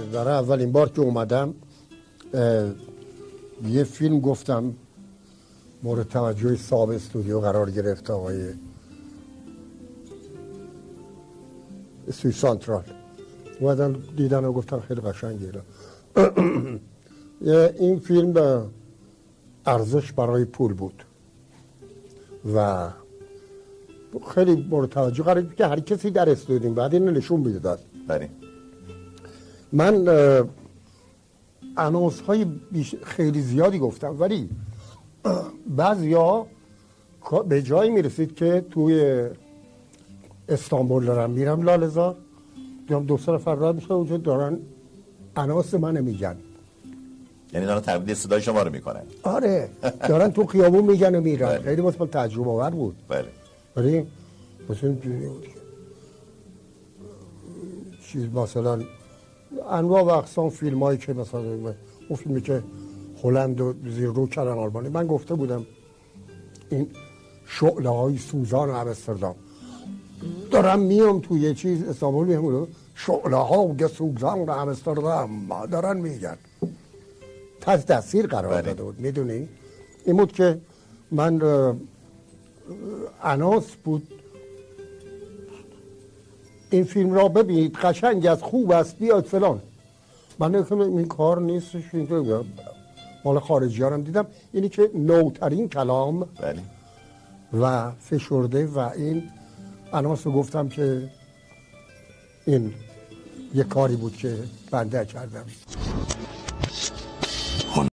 برای اولین بار که اومدم یه فیلم گفتم مورد توجه صاحب استودیو قرار گرفت، آقای سوی سانترال. اومدن دیدن و گفتن خیلی قشنگه. این فیلم ارزش برای پول بود و خیلی مورد توجه قرار گرفت که هر کسی در استودیو بعد اینو نشون میداد. بله. من انونس های خیلی زیادی گفتم، ولی بعضیا به جایی میرسید که توی استانبول دارم میرم لاله‌زار، دیدم 2 نفر راه میشه اونجا دارن انونس منو میگن، یعنی دارن تقلید صدای شما رو میکنن. آره دارن تو خیابون میگن و میرن. بله. خیلی واسه من تجربه آور بود. بله. ولی مثلا چیز مثلا انواع و اقسام فیلم هایی که مثلا اون فیلمی که هلند و زیر رو کردن آلمانی، من گفته بودم این شعله های سوزان امستردام، دارم میام توی یه چیز استانبول میام شعله های سوزان امستردام دارن میگن، تحت تاثیر قرار داده بود. میدونی این بود که من اناس بود این فیلم را ببینید، قشنگ است، خوب است، بیاد فلان. من این کار نیستش، اینطور مال خارجی ها هم دیدم، اینی که نوترین کلام بله. و فشرده و این اناس رو گفتم که این یه کاری بود که بنده کردم.